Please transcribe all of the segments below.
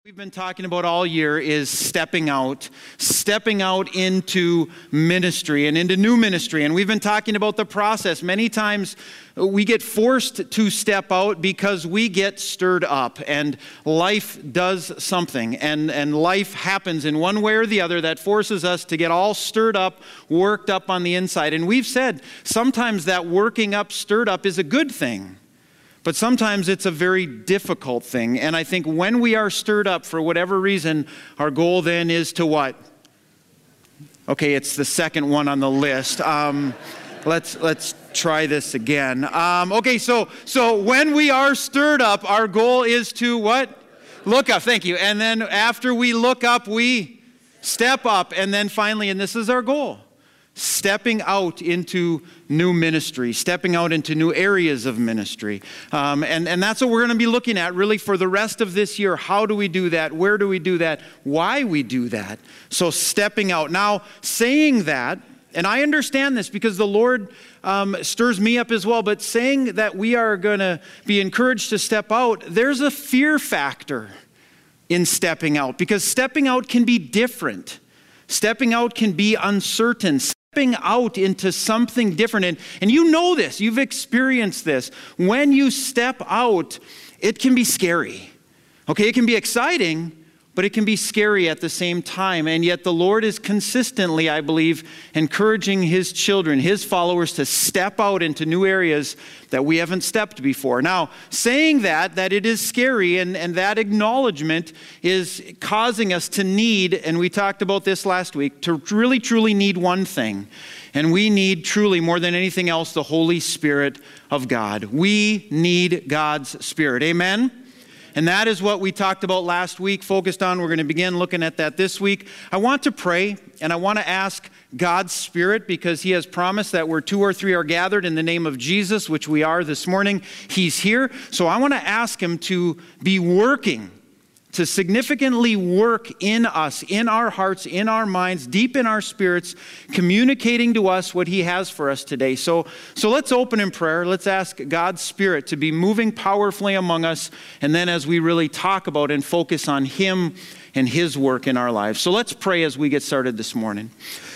We've been talking about all year is stepping out into ministry and into new ministry. And we've been talking about the process. Many times we get forced to step out because we get stirred up and life does something. And life happens in one way or the other that forces us to get all stirred up, worked up on the inside. And we've said sometimes that working up, stirred up is a good thing. But sometimes it's a very difficult thing. And I think when we are stirred up for whatever reason, our goal then is to what? Okay, it's the second one on the list. Let's try this again. Okay, so when we are stirred up, our goal is to what? Look up, thank you. And then after we look up, we step up. And then finally, and this is our goal, stepping out into new ministry, stepping out into new areas of ministry. And that's what we're going to be looking at really for the rest of this year. How do we do that? Where do we do that? Why we do that? So stepping out. Now, saying that, and I understand this because the Lord stirs me up as well, but saying that we are going to be encouraged to step out, there's a fear factor in stepping out because stepping out can be different. Stepping out can be uncertain. Stepping out into something different. And you know this. You've experienced this. When you step out, it can be scary. Okay, it can be exciting, but it can be scary at the same time. And yet the Lord is consistently, I believe, encouraging His children, His followers to step out into new areas that we haven't stepped before. Now, saying that it is scary and that acknowledgement is causing us to need, and we talked about this last week, to really truly need one thing. And we need truly more than anything else the Holy Spirit of God. We need God's Spirit. Amen? And that is what we talked about last week, focused on. We're going to begin looking at that this week. I want to pray, and I want to ask God's Spirit, because He has promised that where two or three are gathered in the name of Jesus, which we are this morning, He's here. So I want to ask Him to be working, to significantly work in us, in our hearts, in our minds, deep in our spirits, communicating to us what He has for us today. So let's open in prayer. Let's ask God's Spirit to be moving powerfully among us, and then as we really talk about and focus on Him and His work in our lives. So let's pray as we get started this morning.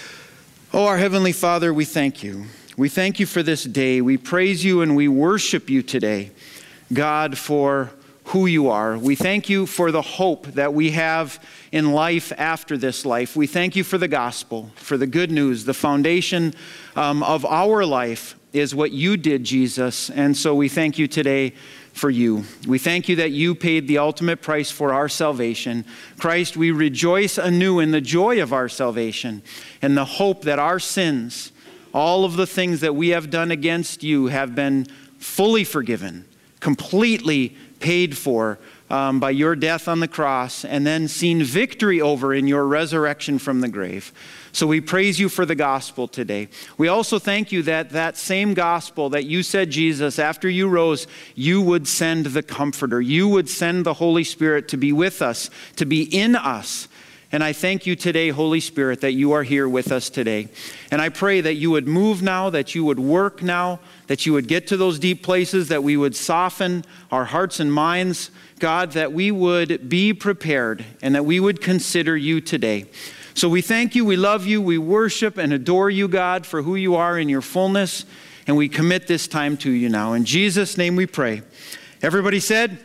Oh, our Heavenly Father, we thank You. We thank You for this day. We praise You and we worship You today, God, for who You are. We thank You for the hope that we have in life after this life. We thank You for the gospel, for the good news. The foundation of our life is what You did, Jesus. And so we thank You today for You. We thank You that You paid the ultimate price for our salvation. Christ, we rejoice anew in the joy of our salvation and the hope that our sins, all of the things that we have done against You, have been fully forgiven, completely paid for by Your death on the cross, and then seen victory over in Your resurrection from the grave. So we praise You for the gospel today. We also thank You that that same gospel that You said, Jesus, after You rose, You would send the Comforter. You would send the Holy Spirit to be with us, to be in us. And I thank You today, Holy Spirit, that You are here with us today. And I pray that You would move now, that You would work now, that You would get to those deep places, that we would soften our hearts and minds, God, that we would be prepared and that we would consider You today. So we thank You, we love You, we worship and adore You, God, for who You are in Your fullness, and we commit this time to You now. In Jesus' name we pray. Everybody said,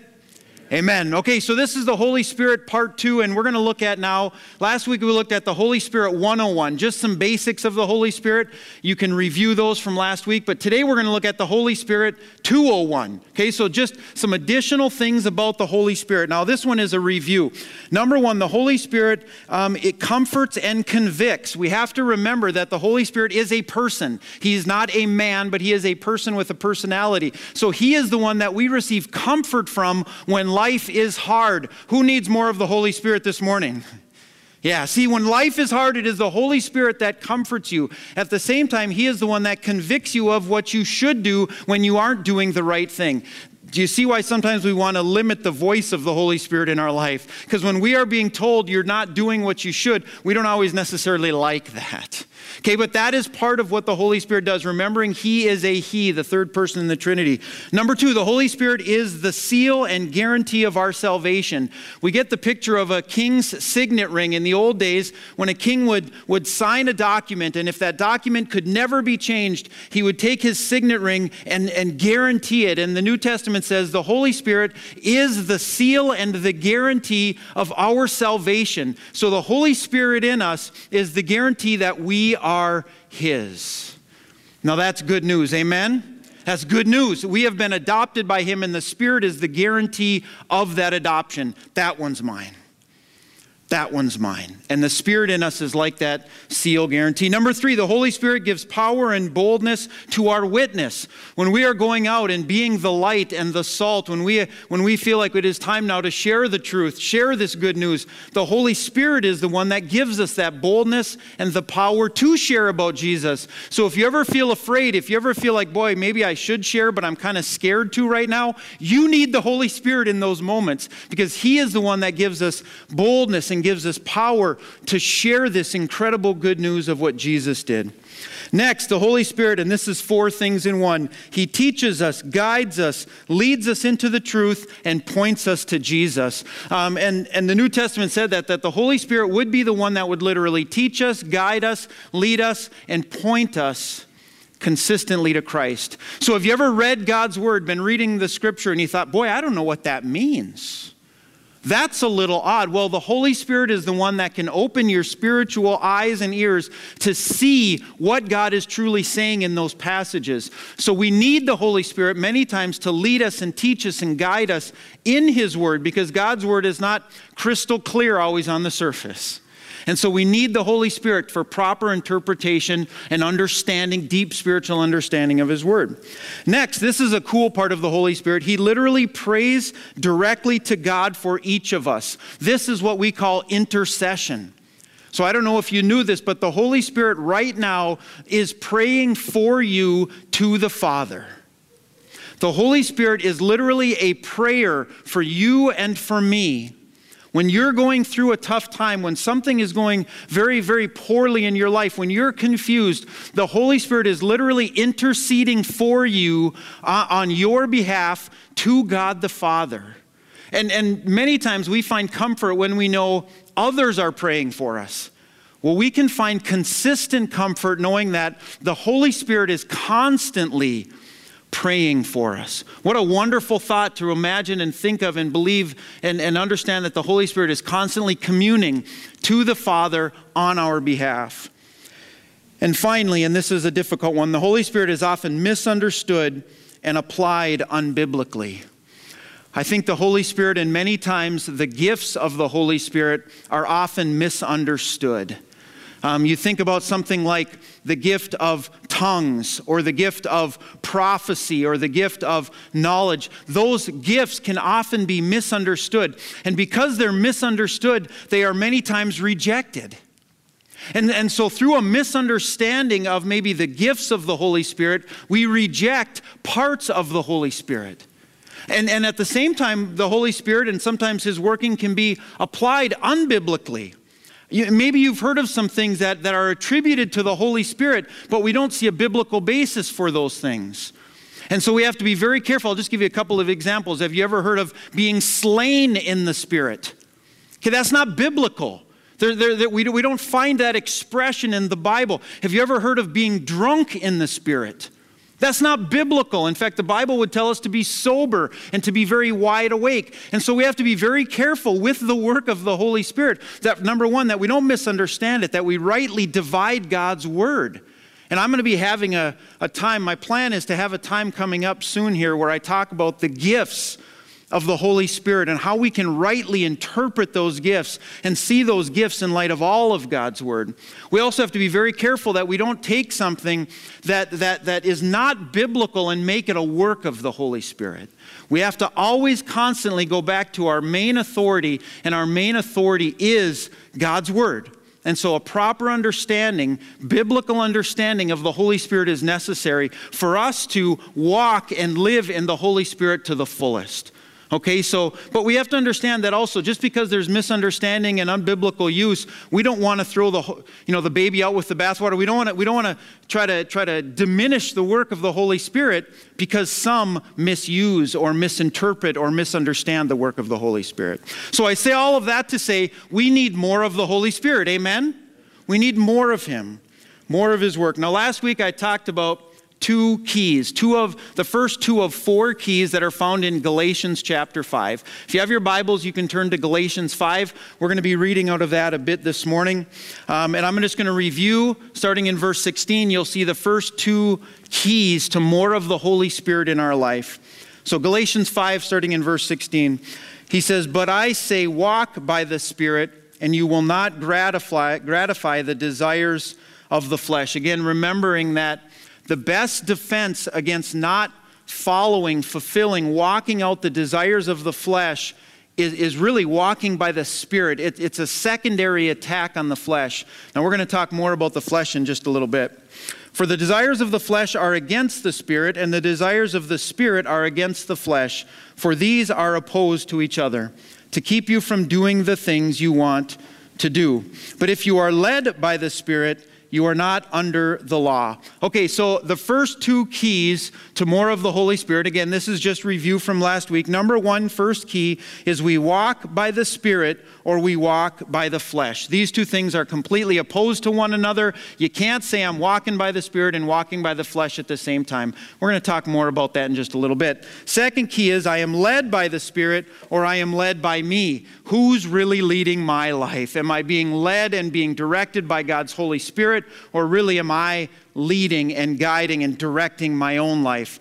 amen. Okay, so this is the Holy Spirit part 2, and we're going to look at now, last week we looked at the Holy Spirit 101, just some basics of the Holy Spirit. You can review those from last week, but today we're going to look at the Holy Spirit 201. Okay, so just some additional things about the Holy Spirit. Now this one is a review. Number 1, the Holy Spirit, it comforts and convicts. We have to remember that the Holy Spirit is a person. He is not a man, but He is a person with a personality. So He is the one that we receive comfort from when life is hard. Who needs more of the Holy Spirit this morning? Yeah, see, when life is hard, it is the Holy Spirit that comforts you. At the same time, He is the one that convicts you of what you should do when you aren't doing the right thing. Do you see why sometimes we want to limit the voice of the Holy Spirit in our life? Because when we are being told you're not doing what you should, we don't always necessarily like that. Okay, but that is part of what the Holy Spirit does. Remembering He is a He, the third person in the Trinity. Number two, the Holy Spirit is the seal and guarantee of our salvation. We get the picture of a king's signet ring in the old days when a king would sign a document, and if that document could never be changed, he would take his signet ring and guarantee it. And the New Testament says the Holy Spirit is the seal and the guarantee of our salvation. So the Holy Spirit in us is the guarantee that we are His. Now that's good news, amen? That's good news. We have been adopted by Him, and the Spirit is the guarantee of that adoption. That one's mine. That one's mine. And the Spirit in us is like that seal guarantee. Number three, the Holy Spirit gives power and boldness to our witness. When we are going out and being the light and the salt, when we feel like it is time now to share the truth, share this good news, the Holy Spirit is the one that gives us that boldness and the power to share about Jesus. So if you ever feel afraid, if you ever feel like, boy, maybe I should share, but I'm kind of scared to right now, you need the Holy Spirit in those moments, because He is the one that gives us boldness and gives us power to share this incredible good news of what Jesus did. Next, the Holy Spirit, and this is four things in one. He teaches us, guides us, leads us into the truth, and points us to Jesus. And the New Testament said that the Holy Spirit would be the one that would literally teach us, guide us, lead us, and point us consistently to Christ. So have you ever read God's Word, been reading the Scripture, and you thought, boy, I don't know what that means? That's a little odd. Well, the Holy Spirit is the one that can open your spiritual eyes and ears to see what God is truly saying in those passages. So we need the Holy Spirit many times to lead us and teach us and guide us in His Word, because God's Word is not crystal clear always on the surface. And so we need the Holy Spirit for proper interpretation and understanding, deep spiritual understanding of His Word. Next, this is a cool part of the Holy Spirit. He literally prays directly to God for each of us. This is what we call intercession. So I don't know if you knew this, but the Holy Spirit right now is praying for you to the Father. The Holy Spirit is literally a prayer for you and for me. When you're going through a tough time, when something is going very, very poorly in your life, when you're confused, the Holy Spirit is literally interceding for you on your behalf to God the Father. And many times we find comfort when we know others are praying for us. Well, we can find consistent comfort knowing that the Holy Spirit is constantly praying for us. What a wonderful thought to imagine and think of and believe and understand that the Holy Spirit is constantly communing to the Father on our behalf. And finally, and this is a difficult one, the Holy Spirit is often misunderstood and applied unbiblically. I think the Holy Spirit, and many times the gifts of the Holy Spirit, are often misunderstood. You think about something like the gift of tongues or the gift of prophecy or the gift of knowledge. Those gifts can often be misunderstood. And because they're misunderstood, they are many times rejected. And so through a misunderstanding of maybe the gifts of the Holy Spirit, we reject parts of the Holy Spirit. And at the same time, the Holy Spirit and sometimes His working can be applied unbiblically. Maybe you've heard of some things that are attributed to the Holy Spirit, but we don't see a biblical basis for those things. And so we have to be very careful. I'll just give you a couple of examples. Have you ever heard of being slain in the Spirit? Okay, that's not biblical. We don't find that expression in the Bible. Have you ever heard of being drunk in the Spirit? That's not biblical. In fact, the Bible would tell us to be sober and to be very wide awake. And so we have to be very careful with the work of the Holy Spirit. That, number one, that we don't misunderstand it, that we rightly divide God's Word. And I'm going to be having a time, my plan is to have a time coming up soon here where I talk about the gifts of the Holy Spirit and how we can rightly interpret those gifts and see those gifts in light of all of God's Word. We also have to be very careful that we don't take something that is not biblical and make it a work of the Holy Spirit. We have to always constantly go back to our main authority, and our main authority is God's Word. And so a proper understanding, biblical understanding of the Holy Spirit is necessary for us to walk and live in the Holy Spirit to the fullest. Okay, but we have to understand that also, just because there's misunderstanding and unbiblical use, we don't want to throw the baby out with the bathwater. We don't want to try to diminish the work of the Holy Spirit because some misuse or misinterpret or misunderstand the work of the Holy Spirit. So I say all of that to say we need more of the Holy Spirit. Amen? We need more of Him, more of His work. Now, last week I talked about two keys, the first two of four keys that are found in Galatians chapter 5. If you have your Bibles, you can turn to Galatians 5. We're going to be reading out of that a bit this morning. And I'm just going to review, starting in verse 16, you'll see the first two keys to more of the Holy Spirit in our life. So Galatians 5, starting in verse 16, he says, "But I say, walk by the Spirit, and you will not gratify the desires of the flesh." Again, remembering that the best defense against not following, fulfilling, walking out the desires of the flesh is really walking by the Spirit. It's a secondary attack on the flesh. Now we're going to talk more about the flesh in just a little bit. "For the desires of the flesh are against the Spirit, and the desires of the Spirit are against the flesh. For these are opposed to each other, to keep you from doing the things you want to do. But if you are led by the Spirit, you are not under the law." Okay, so the first two keys to more of the Holy Spirit, again, this is just review from last week. Number one, first key is we walk by the Spirit or we walk by the flesh. These two things are completely opposed to one another. You can't say I'm walking by the Spirit and walking by the flesh at the same time. We're going to talk more about that in just a little bit. Second key is I am led by the Spirit or I am led by me. Who's really leading my life? Am I being led and being directed by God's Holy Spirit, or really am I leading and guiding and directing my own life?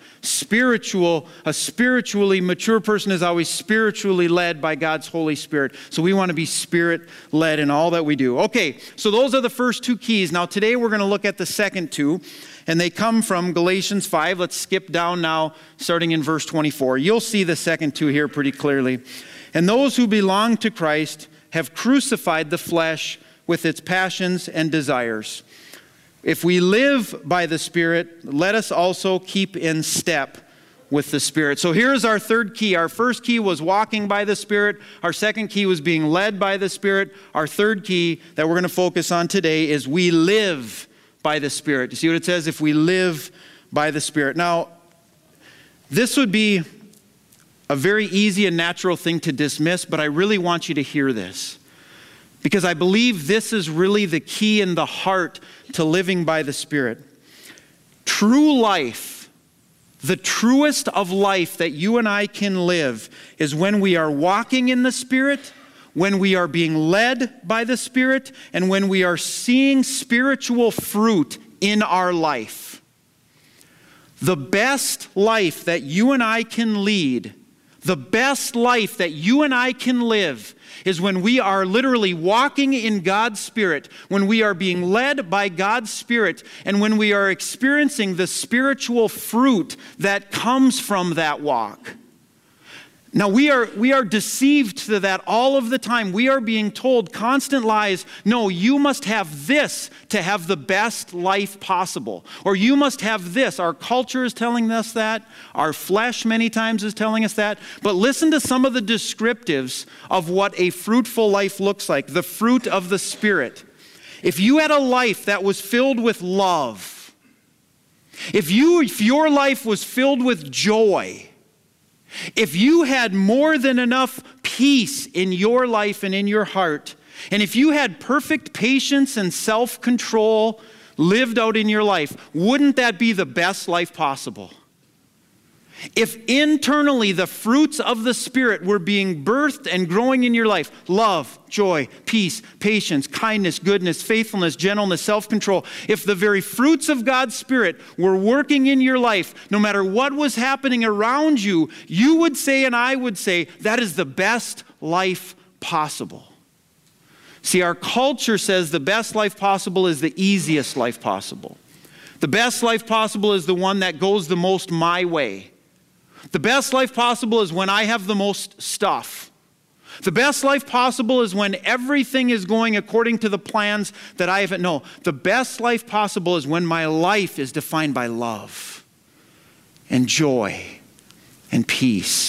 A spiritually mature person is always spiritually led by God's Holy Spirit. So we want to be Spirit-led in all that we do. Okay, so those are the first two keys. Now today we're going to look at the second two, and they come from Galatians 5. Let's skip down now, starting in verse 24. You'll see the second two here pretty clearly. "And those who belong to Christ have crucified the flesh with its passions and desires. If we live by the Spirit, let us also keep in step with the Spirit." So here's our third key. Our first key was walking by the Spirit. Our second key was being led by the Spirit. Our third key that we're going to focus on today is we live by the Spirit. You see what it says? If we live by the Spirit. Now, this would be a very easy and natural thing to dismiss, but I really want you to hear this, because I believe this is really the key in the heart to living by the Spirit. True life, the truest of life that you and I can live, is when we are walking in the Spirit, when we are being led by the Spirit, and when we are seeing spiritual fruit in our life. The best life that you and I can lead, the best life that you and I can live, is when we are literally walking in God's Spirit, when we are being led by God's Spirit, and when we are experiencing the spiritual fruit that comes from that walk. Now, we are deceived to that all of the time. We are being told constant lies. No, you must have this to have the best life possible. Or you must have this. Our culture is telling us that. Our flesh many times is telling us that. But listen to some of the descriptives of what a fruitful life looks like. The fruit of the Spirit. If you had a life that was filled with love, if your life was filled with joy, if you had more than enough peace in your life and in your heart, and if you had perfect patience and self-control lived out in your life, wouldn't that be the best life possible? If internally the fruits of the Spirit were being birthed and growing in your life, love, joy, peace, patience, kindness, goodness, faithfulness, gentleness, self-control, if the very fruits of God's Spirit were working in your life, no matter what was happening around you, you would say and I would say, that is the best life possible. See, our culture says the best life possible is the easiest life possible. The best life possible is the one that goes the most my way. The best life possible is when I have the most stuff. The best life possible is when everything is going according to the plans that I have. No, the best life possible is when my life is defined by love and joy and peace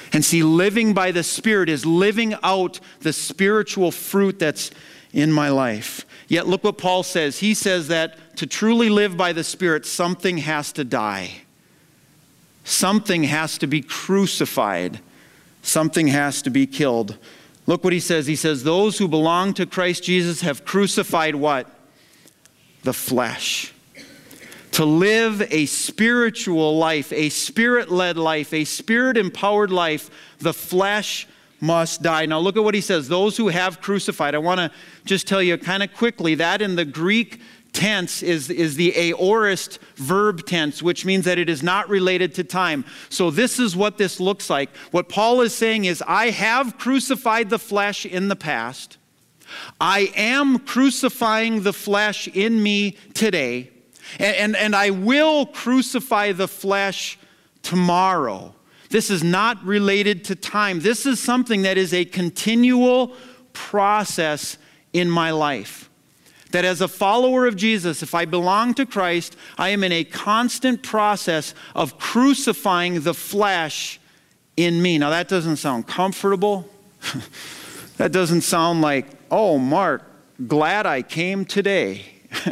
And see, living by the Spirit is living out the spiritual fruit that's in my life. Yet look what Paul says. He says that to truly live by the Spirit, something has to die. Something has to be crucified. Something has to be killed. Look what he says. He says, those who belong to Christ Jesus have crucified what? The flesh. To live a spiritual life, a Spirit-led life, a Spirit-empowered life, the flesh must die. Now look at what he says. Those who have crucified. I want to just tell you kind of quickly that in the Greek tense is the aorist verb tense, which means that it is not related to time. So this is what this looks like. What Paul is saying is, I have crucified the flesh in the past. I am crucifying the flesh in me today. And I will crucify the flesh tomorrow. This is not related to time. This is something that is a continual process in my life. That as a follower of Jesus, if I belong to Christ, I am in a constant process of crucifying the flesh in me. Now that doesn't sound comfortable. That doesn't sound like, oh, Mark, glad I came today.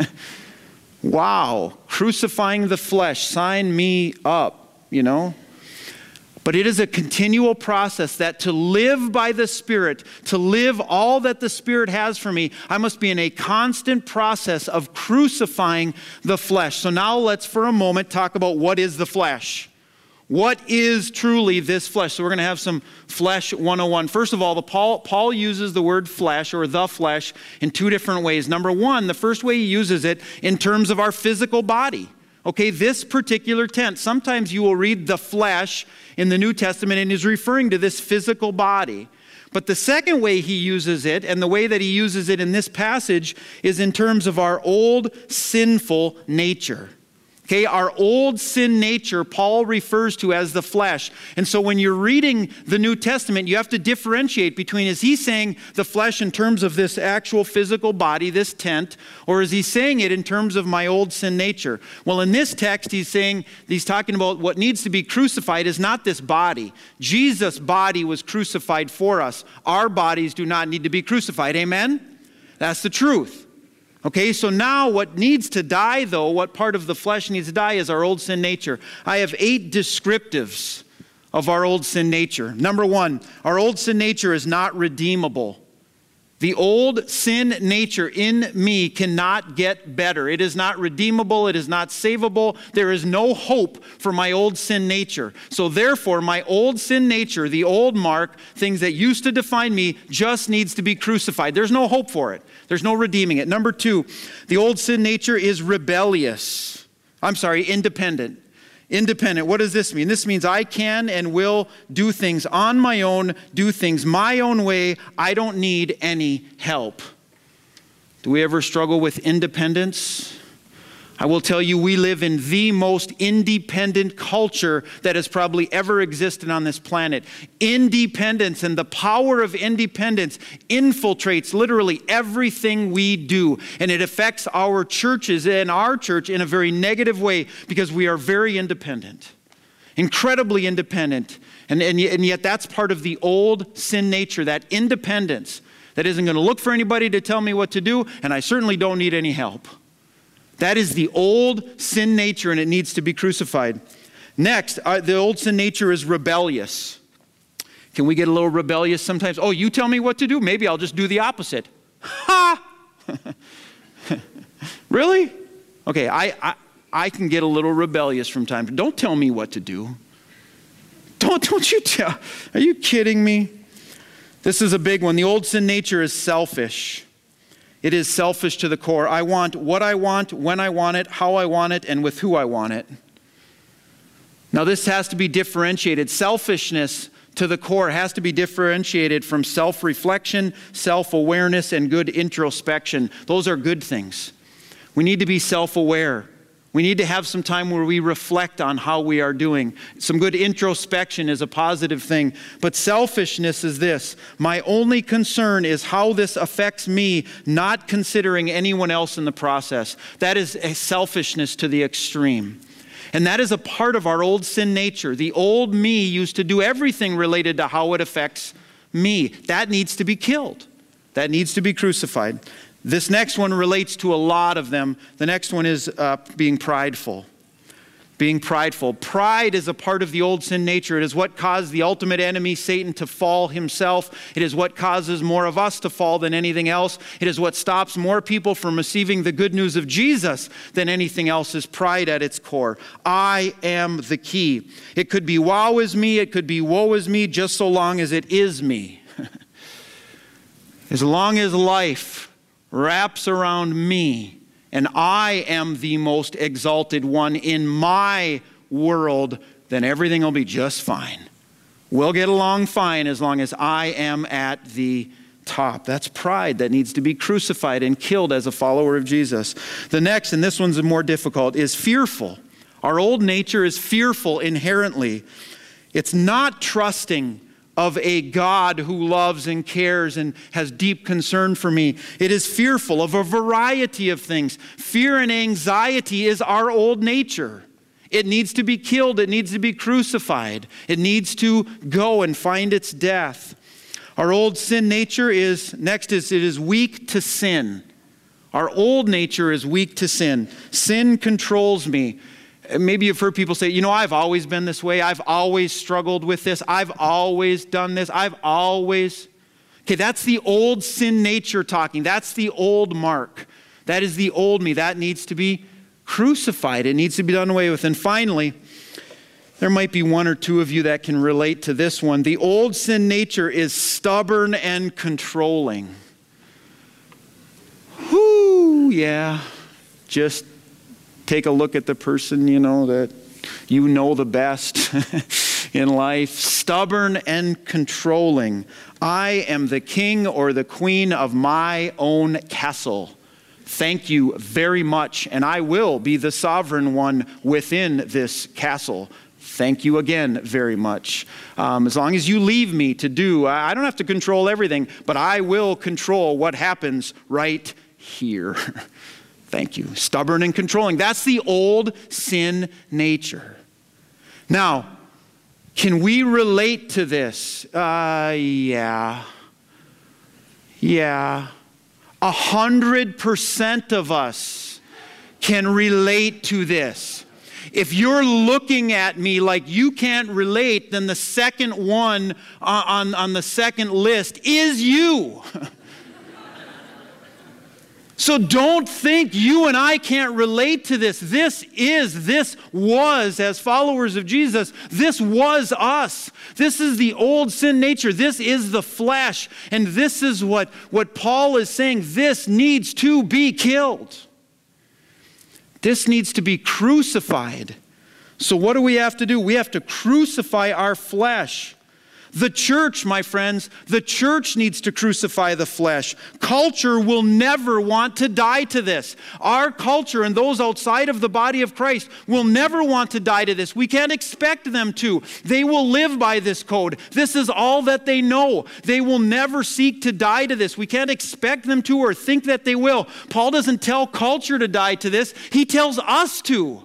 Wow, crucifying the flesh, sign me up, you know. But it is a continual process that to live by the Spirit, to live all that the Spirit has for me, I must be in a constant process of crucifying the flesh. So now let's for a moment talk about what is the flesh. What is truly this flesh? So we're going to have some flesh 101. First of all, Paul uses the word flesh or the flesh in two different ways. Number one, the first way he uses it in terms of our physical body. Okay, this particular tense, sometimes you will read the flesh in the New Testament and is referring to this physical body. But the second way he uses it, and the way that he uses it in this passage, is in terms of our old sinful nature. Okay, our old sin nature, Paul refers to as the flesh. And so when you're reading the New Testament, you have to differentiate between, is he saying the flesh in terms of this actual physical body, this tent, or is he saying it in terms of my old sin nature? Well, in this text, he's talking about what needs to be crucified is not this body. Jesus' body was crucified for us. Our bodies do not need to be crucified. Amen? That's the truth. Okay, so now what needs to die, though, what part of the flesh needs to die is our old sin nature. I have 8 descriptives of our old sin nature. Number 1, our old sin nature is not redeemable. The old sin nature in me cannot get better. It is not redeemable. It is not savable. There is no hope for my old sin nature. So therefore, my old sin nature, the old Mark, things that used to define me, just needs to be crucified. There's no hope for it. There's no redeeming it. Number 2, the old sin nature is independent. Independent. What does this mean? This means I can and will do things on my own, do things my own way. I don't need any help. Do we ever struggle with independence? I will tell you, we live in the most independent culture that has probably ever existed on this planet. Independence and the power of independence infiltrates literally everything we do. And it affects our churches and our church in a very negative way because we are very independent. Incredibly independent. And yet that's part of the old sin nature, that independence that isn't going to look for anybody to tell me what to do, and I certainly don't need any help. That is the old sin nature, and it needs to be crucified. Next, the old sin nature is rebellious. Can we get a little rebellious sometimes? Oh, you tell me what to do? Maybe I'll just do the opposite. Ha! Really? Okay, I can get a little rebellious from time to time. Don't tell me what to do. Don't you tell. Are you kidding me? This is a big one. The old sin nature is selfish. It is selfish to the core. I want what I want, when I want it, how I want it, and with who I want it. Now this has to be differentiated. Selfishness to the core has to be differentiated from self-reflection, self-awareness, and good introspection. Those are good things. We need to be self-aware. We need to have some time where we reflect on how we are doing. Some good introspection is a positive thing. But selfishness is this. My only concern is how this affects me, not considering anyone else in the process. That is a selfishness to the extreme. And that is a part of our old sin nature. The old me used to do everything related to how it affects me. That needs to be killed. That needs to be crucified. This next one relates to a lot of them. The next one is being prideful. Being prideful. Pride is a part of the old sin nature. It is what caused the ultimate enemy, Satan, to fall himself. It is what causes more of us to fall than anything else. It is what stops more people from receiving the good news of Jesus than anything else, is pride at its core. I am the key. It could be wow is me, it could be woe is me, just so long as it is me. As long as life wraps around me, and I am the most exalted one in my world, then everything will be just fine. We'll get along fine as long as I am at the top. That's pride that needs to be crucified and killed as a follower of Jesus. The next, and this one's more difficult, is fearful. Our old nature is fearful inherently. It's not trusting of a God who loves and cares and has deep concern for me. It is fearful of a variety of things. Fear and anxiety is our old nature. It needs to be killed. It needs to be crucified. It needs to go and find its death. Our old sin nature is weak to sin. Our old nature is weak to sin. Sin controls me. Maybe you've heard people say, I've always been this way. I've always struggled with this. I've always done this. Okay, that's the old sin nature talking. That's the old Mark. That is the old me. That needs to be crucified. It needs to be done away with. And finally, there might be one or two of you that can relate to this one. The old sin nature is stubborn and controlling. Whoo, yeah. Just take a look at the person, that you know the best in life. Stubborn and controlling. I am the king or the queen of my own castle. Thank you very much, and I will be the sovereign one within this castle. Thank you again very much. As long as you leave me to do, I don't have to control everything, but I will control what happens right here. Thank you. Stubborn and controlling. That's the old sin nature. Now, can we relate to this? Yeah. 100% of us can relate to this. If you're looking at me like you can't relate, then the second one on the second list is you. So don't think you and I can't relate to this. This was, as followers of Jesus, this was us. This is the old sin nature. This is the flesh. And this is what Paul is saying. This needs to be killed. This needs to be crucified. So what do we have to do? We have to crucify our flesh. The church, my friends, the church needs to crucify the flesh. Culture will never want to die to this. Our culture and those outside of the body of Christ will never want to die to this. We can't expect them to. They will live by this code. This is all that they know. They will never seek to die to this. We can't expect them to or think that they will. Paul doesn't tell culture to die to this. He tells us to.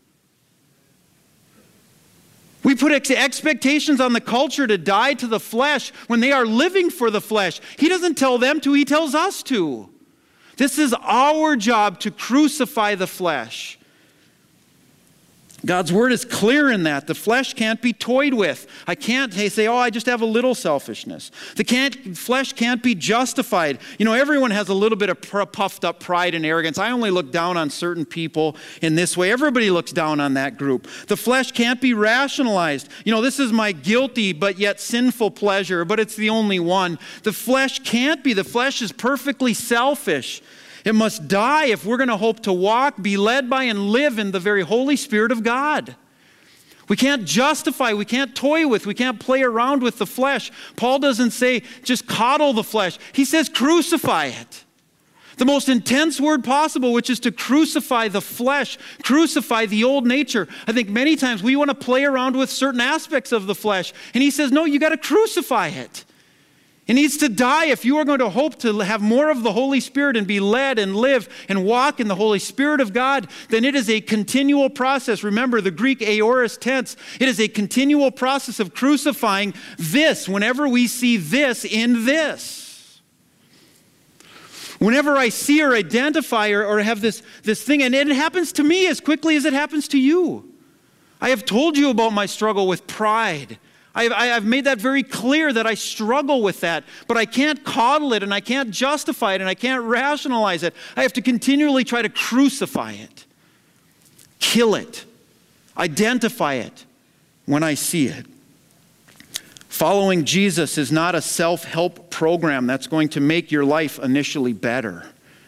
We put expectations on the culture to die to the flesh when they are living for the flesh. He doesn't tell them to, he tells us to. This is our job to crucify the flesh. God's word is clear in that. The flesh can't be toyed with. I can't say, I just have a little selfishness. Flesh can't be justified. Everyone has a little bit of puffed up pride and arrogance. I only look down on certain people in this way. Everybody looks down on that group. The flesh can't be rationalized. This is my guilty but yet sinful pleasure, but it's the only one. The flesh can't be. The flesh is perfectly selfish. It must die if we're going to hope to walk, be led by, and live in the very Holy Spirit of God. We can't justify, we can't toy with, we can't play around with the flesh. Paul doesn't say just coddle the flesh. He says crucify it. The most intense word possible, which is to crucify the flesh, crucify the old nature. I think many times we want to play around with certain aspects of the flesh. And he says, no, you got to crucify it. It needs to die if you are going to hope to have more of the Holy Spirit and be led and live and walk in the Holy Spirit of God. Then it is a continual process. Remember the Greek aorist tense. It is a continual process of crucifying this whenever we see this in this. Whenever I see or identify or have this thing, and it happens to me as quickly as it happens to you. I have told you about my struggle with pride. I've made that very clear that I struggle with that, but I can't coddle it and I can't justify it and I can't rationalize it. I have to continually try to crucify it, kill it, identify it when I see it. Following Jesus is not a self-help program that's going to make your life initially better.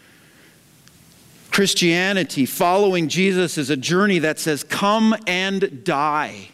Christianity, following Jesus, is a journey that says, come and die.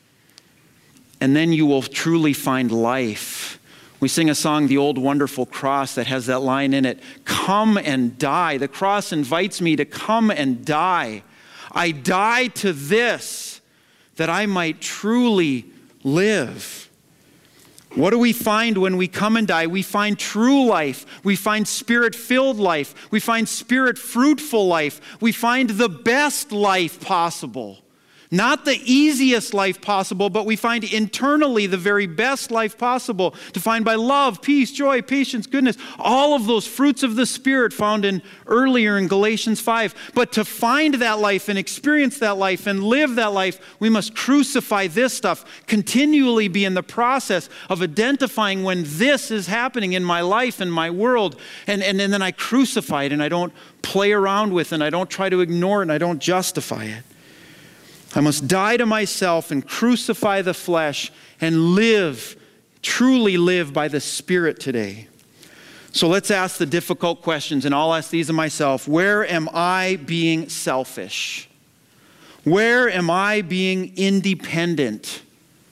And then you will truly find life. We sing a song, The Old Wonderful Cross, that has that line in it. Come and die. The cross invites me to come and die. I die to this, that I might truly live. What do we find when we come and die? We find true life. We find spirit-filled life. We find spirit-fruitful life. We find the best life possible. Not the easiest life possible, but we find internally the very best life possible, defined by love, peace, joy, patience, goodness, all of those fruits of the Spirit found earlier in Galatians 5. But to find that life and experience that life and live that life, we must crucify this stuff, continually be in the process of identifying when this is happening in my life and my world, and then I crucify it and I don't play around with it and I don't try to ignore it and I don't justify it. I must die to myself and crucify the flesh and live, truly live by the Spirit today. So let's ask the difficult questions, and I'll ask these of myself. Where am I being selfish? Where am I being independent?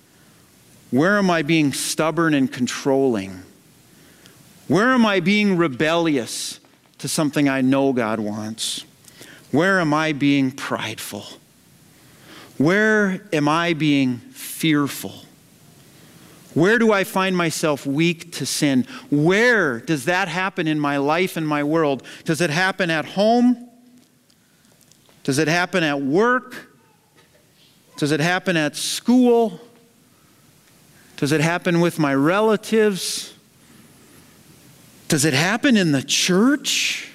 Where am I being stubborn and controlling? Where am I being rebellious to something I know God wants? Where am I being prideful? Where am I being fearful? Where do I find myself weak to sin? Where does that happen in my life and my world? Does it happen at home? Does it happen at work? Does it happen at school? Does it happen with my relatives? Does it happen in the church?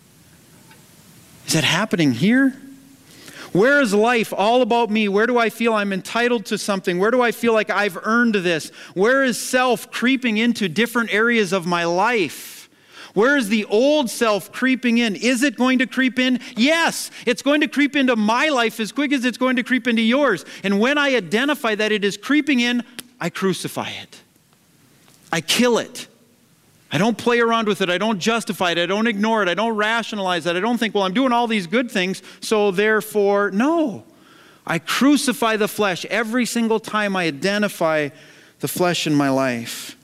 Is it happening here? Where is life all about me? Where do I feel I'm entitled to something? Where do I feel like I've earned this? Where is self creeping into different areas of my life? Where is the old self creeping in? Is it going to creep in? Yes, it's going to creep into my life as quick as it's going to creep into yours. And when I identify that it is creeping in, I crucify it. I kill it. I don't play around with it. I don't justify it. I don't ignore it. I don't rationalize it. I don't think, well, I'm doing all these good things, so therefore, no. I crucify the flesh every single time I identify the flesh in my life.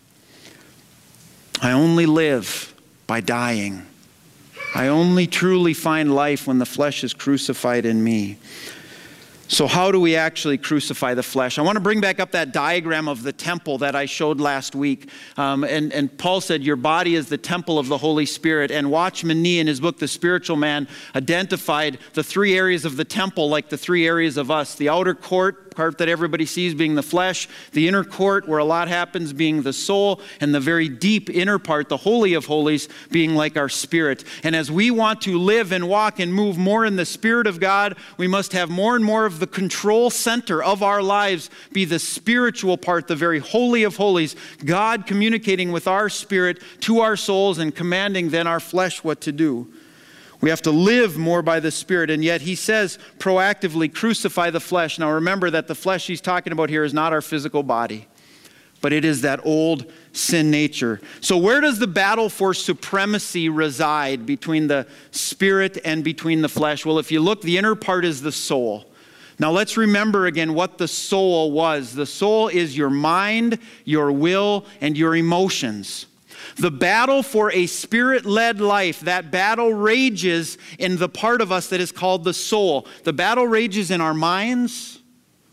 I only live by dying. I only truly find life when the flesh is crucified in me. So how do we actually crucify the flesh? I want to bring back up that diagram of the temple that I showed last week. And Paul said, your body is the temple of the Holy Spirit. And Watchman Nee, in his book, The Spiritual Man, identified the three areas of the temple like the three areas of us. The outer court, part that everybody sees being the flesh. The inner court, where a lot happens, being the soul. And the very deep inner part, the Holy of Holies, being like our spirit. And as we want to live and walk and move more in the Spirit of God, we must have more and more of the control center of our lives be the spiritual part, the very Holy of Holies, God communicating with our spirit to our souls and commanding then our flesh what to do. We have to live more by the Spirit, and yet he says proactively crucify the flesh. Now remember that the flesh he's talking about here is not our physical body, but it is that old sin nature. So where does the battle for supremacy reside between the spirit and between the flesh? Well, if you look, the inner part is the soul. Now let's remember again what the soul was. The soul is your mind, your will, and your emotions. The battle for a spirit-led life, that battle rages in the part of us that is called the soul. The battle rages in our minds,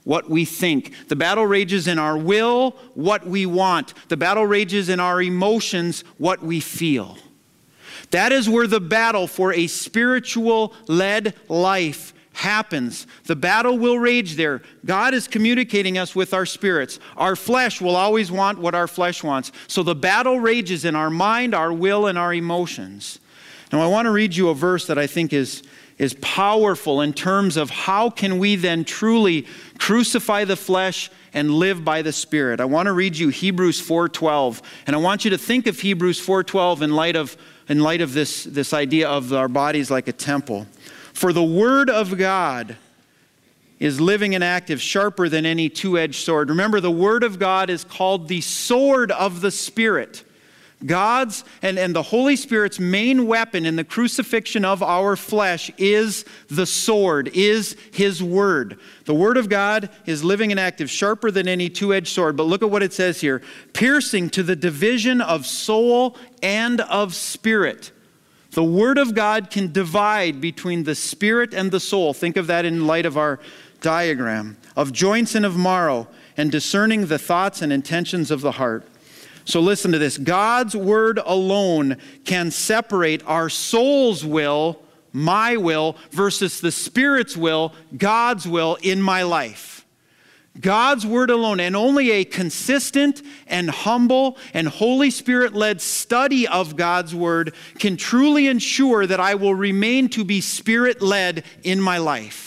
what we think. The battle rages in our will, what we want. The battle rages in our emotions, what we feel. That is where the battle for a spiritual-led life happens. The battle will rage there. God is communicating us with our spirits. Our flesh will always want what our flesh wants. So the battle rages in our mind, our will, and our emotions. Now I want to read you a verse that I think is powerful in terms of how can we then truly crucify the flesh and live by the Spirit. I want to read you Hebrews 4:12, and I want you to think of Hebrews 4:12 in light of this idea of our bodies like a temple. For the word of God is living and active, sharper than any two-edged sword. Remember, the word of God is called the sword of the Spirit. God's and the Holy Spirit's main weapon in the crucifixion of our flesh is the sword, is His word. The word of God is living and active, sharper than any two-edged sword. But look at what it says here. Piercing to the division of soul and of spirit. The word of God can divide between the spirit and the soul. Think of that in light of our diagram. Of joints and of marrow, and discerning the thoughts and intentions of the heart. So listen to this. God's word alone can separate our soul's will, my will, versus the Spirit's will, God's will in my life. God's word alone, and only a consistent and humble and Holy Spirit-led study of God's word can truly ensure that I will remain to be Spirit-led in my life.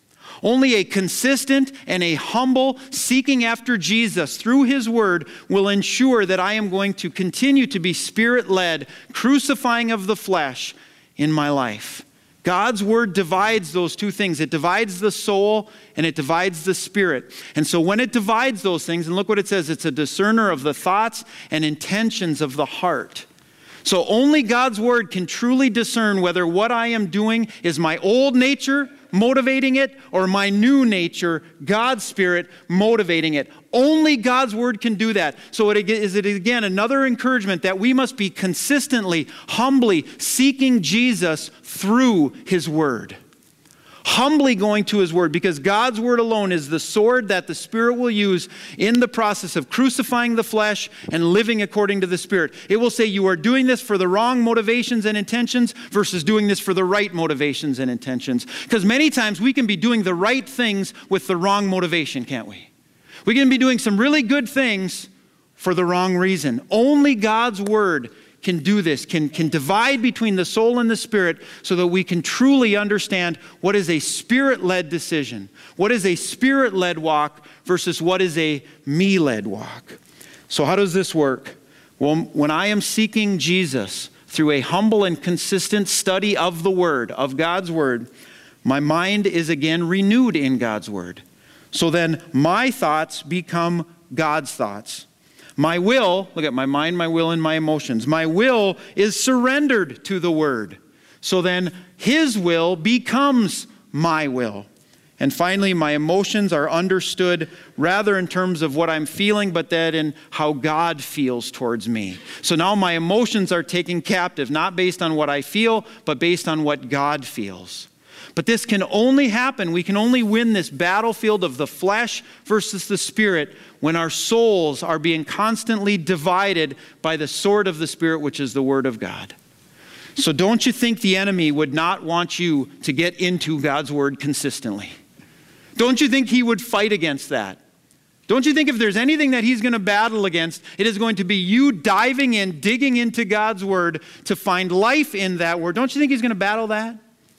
Only a consistent and a humble seeking after Jesus through His word will ensure that I am going to continue to be Spirit-led, crucifying of the flesh in my life. God's word divides those two things. It divides the soul and it divides the spirit. And so when it divides those things, and look what it says, it's a discerner of the thoughts and intentions of the heart. So only God's word can truly discern whether what I am doing is my old nature motivating it or my new nature, God's Spirit, motivating it. Only God's word can do that. So it is again another encouragement that we must be consistently, humbly seeking Jesus through His word. Humbly going to His word, because God's word alone is the sword that the Spirit will use in the process of crucifying the flesh and living according to the Spirit. It will say you are doing this for the wrong motivations and intentions versus doing this for the right motivations and intentions. Because many times we can be doing the right things with the wrong motivation, can't we? We can be doing some really good things for the wrong reason. Only God's word can do this, can divide between the soul and the spirit so that we can truly understand what is a Spirit-led decision, what is a Spirit-led walk versus what is a me-led walk. So how does this work? Well, when I am seeking Jesus through a humble and consistent study of the Word, of God's Word, my mind is again renewed in God's Word. So then my thoughts become God's thoughts. My will, look at my mind, my will, and my emotions. My will is surrendered to the Word. So then His will becomes my will. And finally, my emotions are understood rather in terms of what I'm feeling, but that in how God feels towards me. So now my emotions are taken captive, not based on what I feel, but based on what God feels. But this can only happen, we can only win this battlefield of the flesh versus the spirit when our souls are being constantly divided by the sword of the Spirit, which is the Word of God. So don't you think the enemy would not want you to get into God's Word consistently? Don't you think he would fight against that? Don't you think if there's anything that he's going to battle against, it is going to be you diving in, digging into God's Word to find life in that Word? Don't you think he's going to battle that?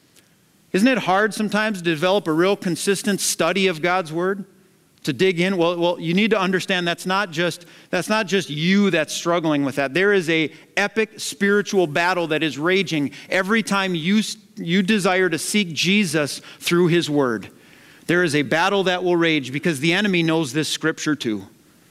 Isn't it hard sometimes to develop a real consistent study of God's Word? To dig in? Well, you need to understand that's not just you that's struggling with that. There is a epic spiritual battle that is raging every time you desire to seek Jesus through His Word. There is a battle that will rage because the enemy knows this scripture too.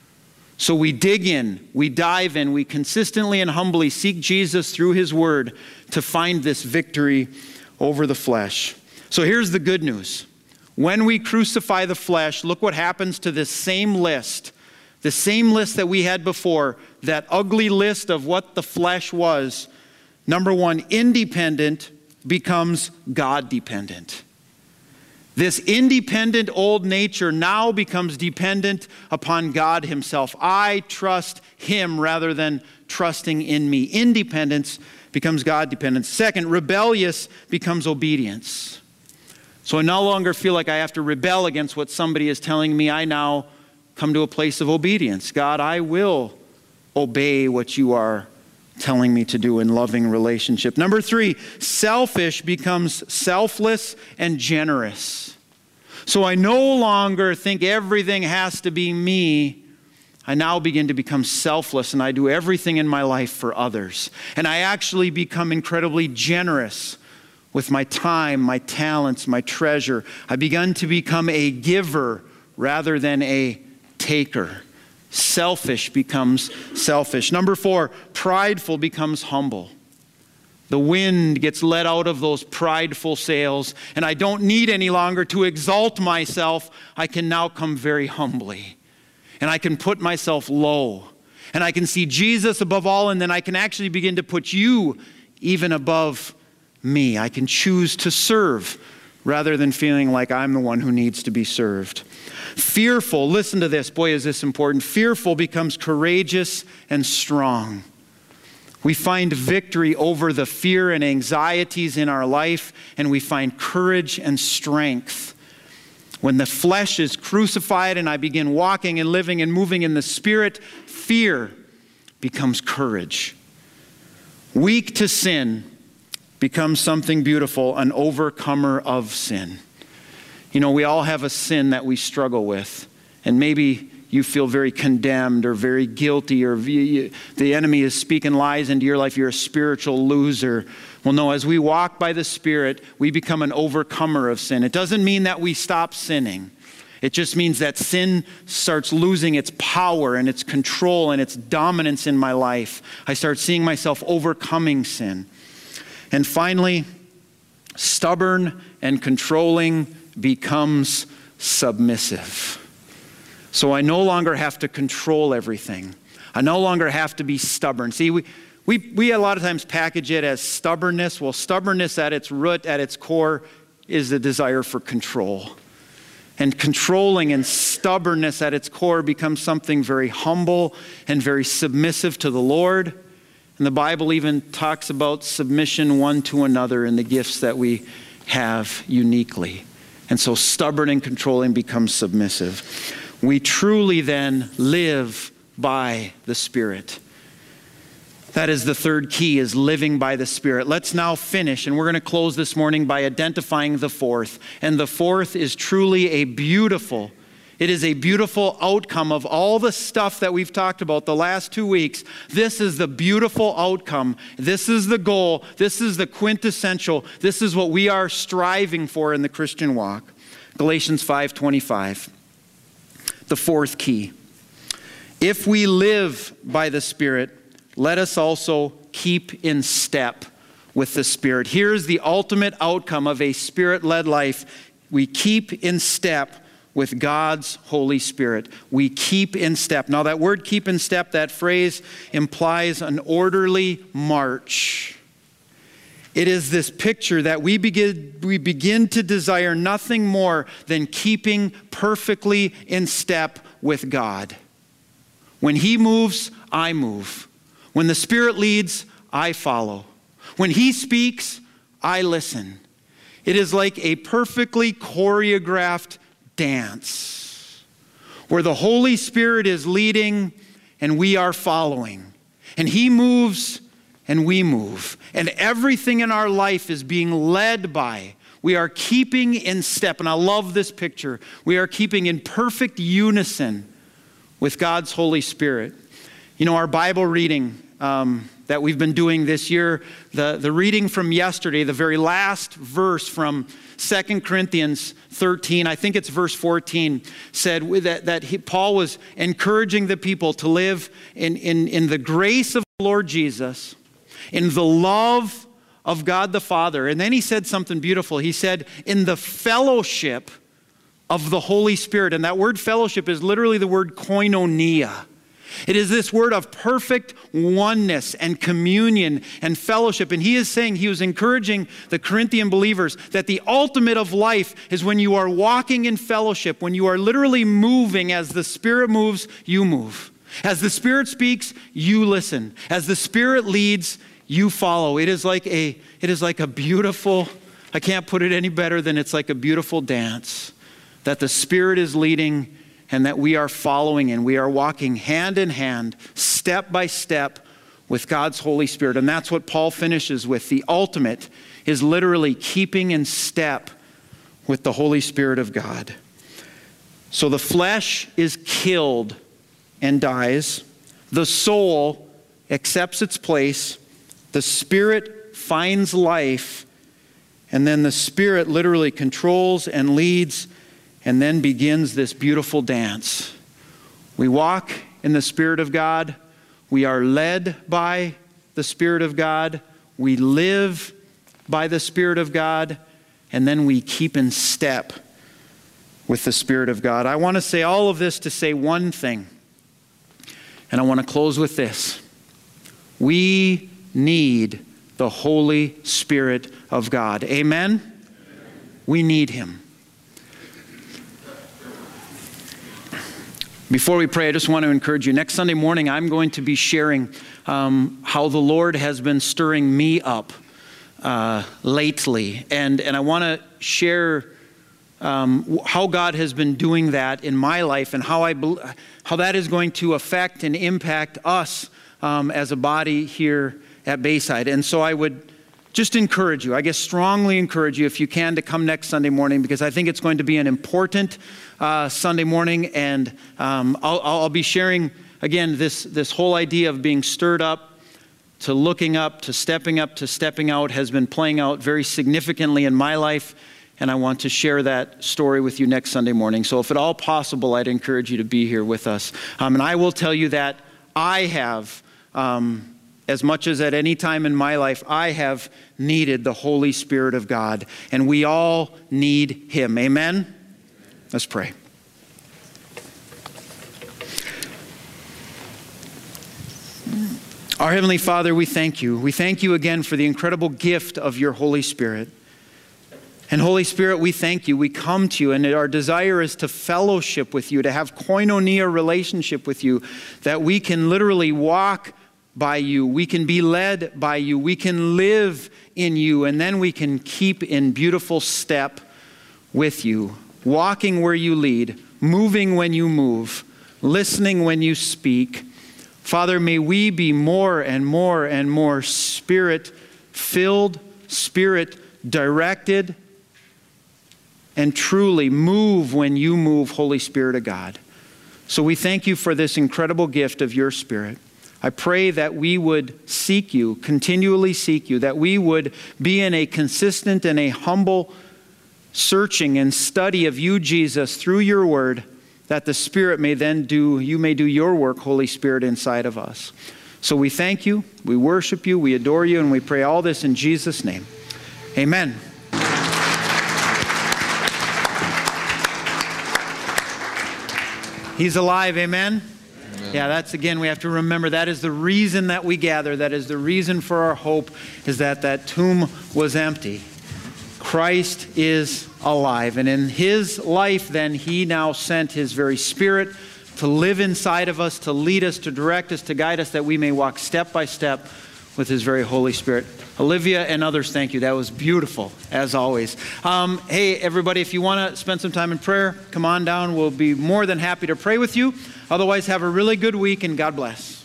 So we dig in, we dive in, we consistently and humbly seek Jesus through His Word to find this victory over the flesh. So here's the good news. When we crucify the flesh, look what happens to this same list. The same list that we had before, that ugly list of what the flesh was. Number one, independent becomes God-dependent. This independent old nature now becomes dependent upon God himself. I trust him rather than trusting in me. Independence becomes God dependence. Second, rebellious becomes obedience. So I no longer feel like I have to rebel against what somebody is telling me. I now come to a place of obedience. God, I will obey what you are telling me to do in loving relationship. Number 3, selfish becomes selfless and generous. So I no longer think everything has to be me. I now begin to become selfless, and I do everything in my life for others. And I actually become incredibly generous with my time, my talents, my treasure. I begun to become a giver rather than a taker. Selfish becomes selfish. Number 4, prideful becomes humble. The wind gets let out of those prideful sails, and I don't need any longer to exalt myself. I can now come very humbly, and I can put myself low, and I can see Jesus above all, and then I can actually begin to put you even above me. I can choose to serve rather than feeling like I'm the one who needs to be served. Fearful, listen to this, boy is this important. Fearful becomes courageous and strong. We find victory over the fear and anxieties in our life, and we find courage and strength. When the flesh is crucified and I begin walking and living and moving in the Spirit, fear becomes courage. Weak to sin becomes something beautiful, an overcomer of sin. You know, we all have a sin that we struggle with, and maybe you feel very condemned or very guilty, or the enemy is speaking lies into your life. You're a spiritual loser. Well, no, as we walk by the Spirit, we become an overcomer of sin. It doesn't mean that we stop sinning. It just means that sin starts losing its power and its control and its dominance in my life. I start seeing myself overcoming sin. And finally, stubborn and controlling becomes submissive. So I no longer have to control everything. I no longer have to be stubborn. See, we a lot of times package it as stubbornness. Well, stubbornness at its root, at its core, is the desire for control. And controlling and stubbornness at its core becomes something very humble and very submissive to the Lord. And the Bible even talks about submission one to another in the gifts that we have uniquely. And so stubborn and controlling becomes submissive. We truly then live by the Spirit. That is the third key, is living by the Spirit. Let's now finish, and we're going to close this morning by identifying the fourth. And the fourth is truly a beautiful outcome of all the stuff that we've talked about the last 2 weeks. This is the beautiful outcome. This is the goal. This is the quintessential. This is what we are striving for in the Christian walk. Galatians 5:25. The fourth key. If we live by the Spirit, let us also keep in step with the Spirit. Here's the ultimate outcome of a Spirit-led life. We keep in step with God's Holy Spirit. We keep in step. Now that word keep in step, that phrase implies an orderly march. It is this picture that we begin to desire nothing more than keeping perfectly in step with God. When He moves, I move. When the Spirit leads, I follow. When He speaks, I listen. It is like a perfectly choreographed dance where the Holy Spirit is leading and we are following. And He moves and we move. And everything in our life is being led by. We are keeping in step. And I love this picture. We are keeping in perfect unison with God's Holy Spirit. You know, our Bible reading that we've been doing this year, the reading from yesterday, the very last verse from 2 Corinthians 13, I think it's verse 14, said that Paul was encouraging the people to live in the grace of the Lord Jesus, in the love of God the Father. And then he said something beautiful. He said, in the fellowship of the Holy Spirit. And that word fellowship is literally the word koinonia. It is this word of perfect oneness and communion and fellowship. And he is saying, he was encouraging the Corinthian believers that the ultimate of life is when you are walking in fellowship, when you are literally moving. As the Spirit moves, you move. As the Spirit speaks, you listen. As the Spirit leads, you follow. It is like a beautiful, I can't put it any better than it's like a beautiful dance that the Spirit is leading and that we are following, and we are walking hand in hand, step by step with God's Holy Spirit. And that's what Paul finishes with. The ultimate is literally keeping in step with the Holy Spirit of God. So the flesh is killed and dies. The soul accepts its place. The Spirit finds life. And then the Spirit literally controls and leads and then begins this beautiful dance. We walk in the Spirit of God. We are led by the Spirit of God. We live by the Spirit of God. And then we keep in step with the Spirit of God. I want to say all of this to say one thing. And I want to close with this. We need the Holy Spirit of God. Amen? We need Him. Before we pray, I just want to encourage you. Next Sunday morning, I'm going to be sharing how the Lord has been stirring me up lately. And I want to share how God has been doing that in my life and how that is going to affect and impact us as a body here at Bayside. And so I would just encourage you, I guess strongly encourage you, if you can, to come next Sunday morning, because I think it's going to be an important Sunday morning. And I'll be sharing, again, this whole idea of being stirred up, to looking up, to stepping out has been playing out very significantly in my life. And I want to share that story with you next Sunday morning. So if at all possible, I'd encourage you to be here with us. And I will tell you that I have, as much as at any time in my life, I have needed the Holy Spirit of God. And we all need Him. Amen? Let's pray. Our Heavenly Father, we thank you. We thank you again for the incredible gift of your Holy Spirit. And Holy Spirit, we thank you. We come to you, and our desire is to fellowship with you, to have koinonia relationship with you, that we can literally walk by you. We can be led by you. We can live in you, and then we can keep in beautiful step with you, walking where you lead, moving when you move, listening when you speak. Father, may we be more and more and more Spirit-filled, Spirit-directed, and truly move when you move, Holy Spirit of God. So we thank you for this incredible gift of your Spirit. I pray that we would seek you, continually seek you, that we would be in a consistent and a humble searching and study of you, Jesus, through your word, that the Spirit may then you may do your work, Holy Spirit, inside of us. So we thank you, we worship you, we adore you, and we pray all this in Jesus' name. Amen. He's alive, amen? Amen? Yeah, that's, again, we have to remember that is the reason that we gather. That is the reason for our hope, is that tomb was empty. Christ is alive. And in his life, then, he now sent his very Spirit to live inside of us, to lead us, to direct us, to guide us, that we may walk step by step with his very Holy Spirit. Olivia and others, thank you. That was beautiful, as always. Hey, everybody, if you want to spend some time in prayer, come on down. We'll be more than happy to pray with you. Otherwise, have a really good week, and God bless.